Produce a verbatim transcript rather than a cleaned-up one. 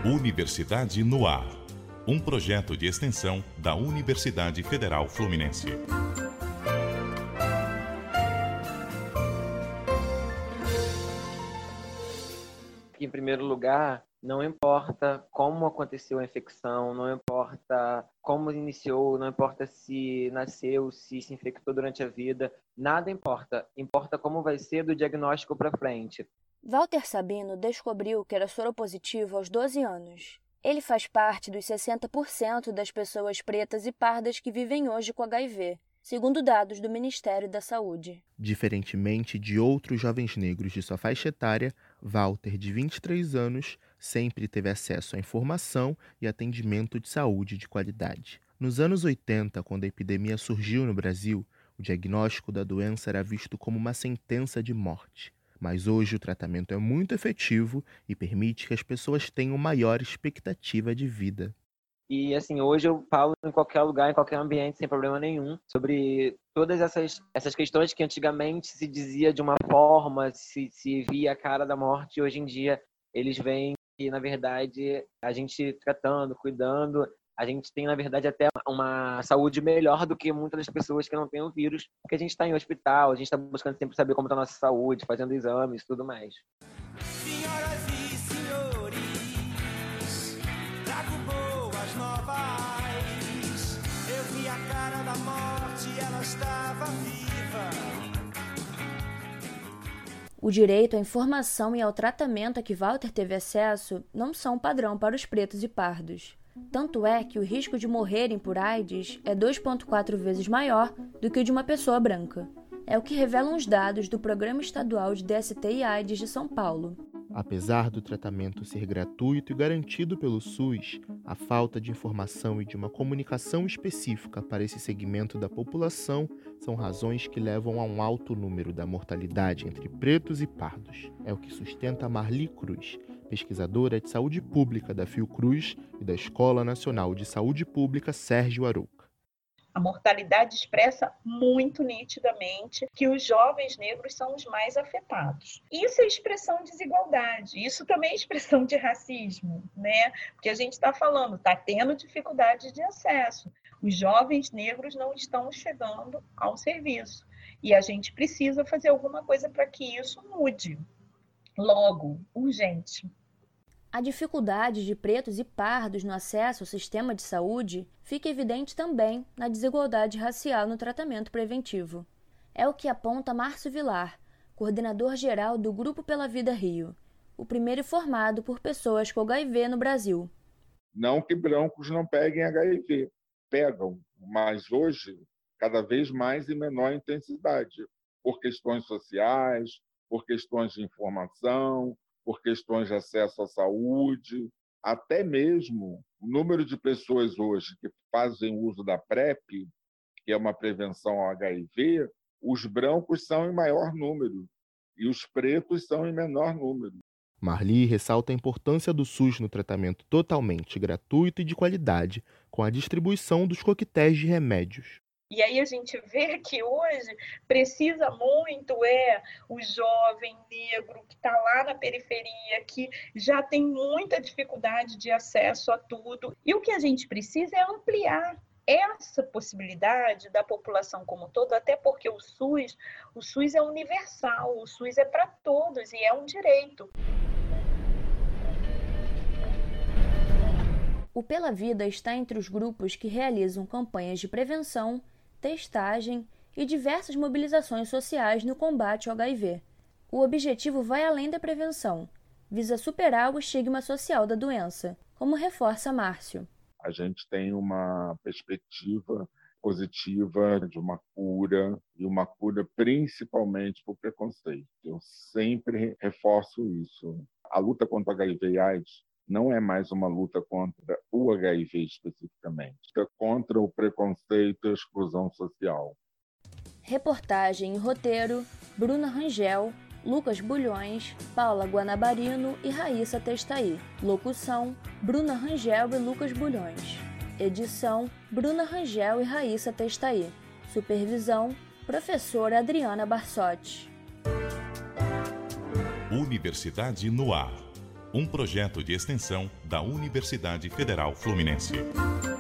Universidade no Ar, um projeto de extensão da Universidade Federal Fluminense. Em primeiro lugar, não importa como aconteceu a infecção, não importa como iniciou, não importa se nasceu, se se infectou durante a vida, nada importa. Importa como vai ser do diagnóstico para frente. Walter Sabino descobriu que era soropositivo aos doze anos. Ele faz parte dos sessenta por cento das pessoas pretas e pardas que vivem hoje com H I V, segundo dados do Ministério da Saúde. Diferentemente de outros jovens negros de sua faixa etária, Walter, de vinte e três anos, sempre teve acesso à informação e atendimento de saúde de qualidade. Nos anos oitenta, quando a epidemia surgiu no Brasil, o diagnóstico da doença era visto como uma sentença de morte. Mas hoje o tratamento é muito efetivo e permite que as pessoas tenham maior expectativa de vida. E assim, hoje eu falo em qualquer lugar, em qualquer ambiente, sem problema nenhum, sobre todas essas, essas questões que antigamente se dizia de uma forma, se, se via a cara da morte, e hoje em dia eles veem que, na verdade, a gente tratando, cuidando, a gente tem, na verdade, até uma saúde melhor do que muitas das pessoas que não têm o vírus, porque a gente está em hospital, a gente está buscando sempre saber como está a nossa saúde, fazendo exames e tudo mais. Senhoras e senhores, trago boas novas. Eu vi a cara da morte, ela estava viva. O direito à informação e ao tratamento a que Walter teve acesso não são padrão para os pretos e pardos. Tanto é que o risco de morrerem por AIDS é dois vírgula quatro vezes maior do que o de uma pessoa branca. É o que revelam os dados do Programa Estadual de D S T e AIDS de São Paulo. Apesar do tratamento ser gratuito e garantido pelo SUS, a falta de informação e de uma comunicação específica para esse segmento da população são razões que levam a um alto número da mortalidade entre pretos e pardos. É o que sustenta Marli Cruz, pesquisadora de saúde pública da Fiocruz e da Escola Nacional de Saúde Pública Sérgio Arouca. A mortalidade expressa muito nitidamente que os jovens negros são os mais afetados. Isso é expressão de desigualdade, isso também é expressão de racismo, né? Porque a gente está falando, está tendo dificuldade de acesso. Os jovens negros não estão chegando ao serviço. E a gente precisa fazer alguma coisa para que isso mude. Logo, urgente. A dificuldade de pretos e pardos no acesso ao sistema de saúde fica evidente também na desigualdade racial no tratamento preventivo. É o que aponta Márcio Vilar, coordenador-geral do Grupo pela Vida Rio, o primeiro formado por pessoas com H I V no Brasil. Não que brancos não peguem H I V, pegam, mas hoje cada vez mais em menor intensidade, por questões sociais, por questões de informação, por questões de acesso à saúde, até mesmo o número de pessoas hoje que fazem uso da PrEP, que é uma prevenção ao H I V, os brancos são em maior número e os pretos são em menor número. Marli ressalta a importância do SUS no tratamento totalmente gratuito e de qualidade, com a distribuição dos coquetéis de remédios. E aí a gente vê que hoje precisa muito é o jovem negro que está lá na periferia, que já tem muita dificuldade de acesso a tudo. E o que a gente precisa é ampliar essa possibilidade da população como um todo, até porque o SUS, o SUS é universal, o SUS é para todos e é um direito. O Pela Vida está entre os grupos que realizam campanhas de prevenção, testagem e diversas mobilizações sociais no combate ao H I V. O objetivo vai além da prevenção, visa superar o estigma social da doença, como reforça Márcio. A gente tem uma perspectiva positiva de uma cura, e uma cura principalmente para o preconceito. Eu sempre reforço isso. A luta contra o H I V e AIDS não é mais uma luta contra o H I V especificamente, é contra o preconceito e a exclusão social. Reportagem e roteiro, Bruna Rangel, Lucas Bulhões, Paula Guanabarino e Raíssa Testaí. Locução, Bruna Rangel e Lucas Bulhões. Edição, Bruna Rangel e Raíssa Testaí. Supervisão, professora Adriana Barsotti. Universidade no Ar. um projeto de extensão da Universidade Federal Fluminense.